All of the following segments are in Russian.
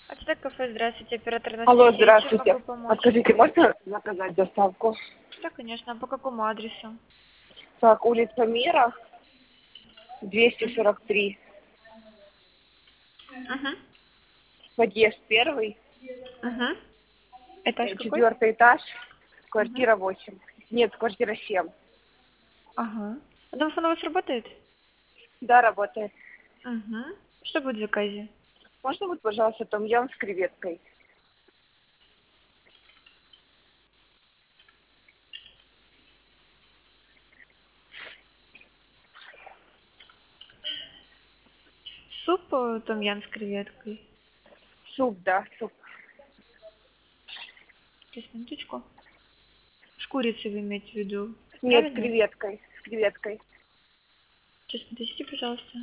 Ацтек кафе, здравствуйте, оператор Алло, Анастасия. Чем здравствуйте. могу помочь? Подскажите, можно заказать доставку? Да, конечно. А по какому адресу? Так, улица Мира, Угу. 243, Угу. подъезд первый, Угу. Этаж какой? 4-й этаж, Угу. квартира 8. Нет, квартира 7. Ага. А домофон у вас работает? Да, работает. Угу. Что будет в заказе? Можно будет, пожалуйста, том-ям с креветкой? Суп том-ям с креветкой. Суп, да, суп. Сейчас, минуточку. С курицей вы имеете в виду? Нет, с Правильно? креветкой, с креветкой. Сейчас, подождите, пожалуйста.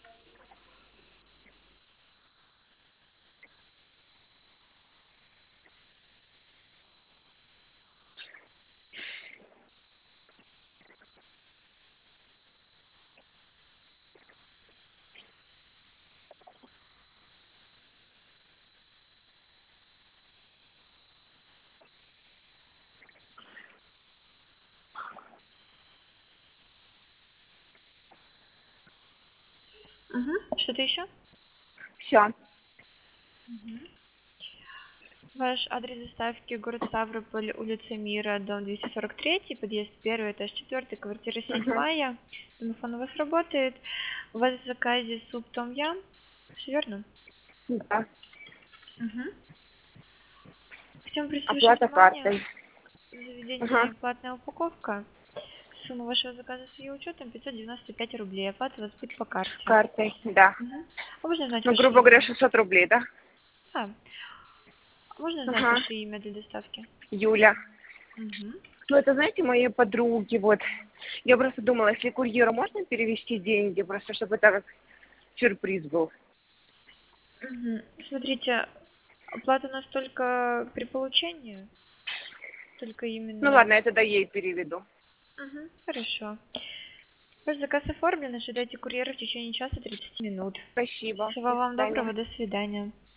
Угу. Что-то еще? Все. Угу. Ваш адрес доставки город Ставрополь, улица Мира, дом 243, подъезд 1, этаж 4, квартира Угу. 7. Телефон у вас работает. У вас в заказе суп том-ям. Все верно? Да. Угу. Хотим обратить ваше Оплата внимание. картой. В заведении Ага. платная упаковка. Сумма вашего заказа с ее учетом 595 рублей. Оплата у вас будет по карте. Картой, да. Угу. А можно знать Ну, ваше грубо говоря, имя? 600 рублей, да? Да. А можно знать Ага. ваше имя для доставки? Юля. Угу. Ну, это, знаете, мои подруги, вот. Я просто думала, если курьеру можно перевести деньги, просто чтобы это как сюрприз был. Угу. Смотрите, оплата у нас только при получении, только Ну, именно. ладно, я тогда ей переведу. Угу. Хорошо. Ваш заказ оформлен, ожидайте курьера в течение часа 30 минут. Спасибо. Всего До вам свидания. доброго, до свидания.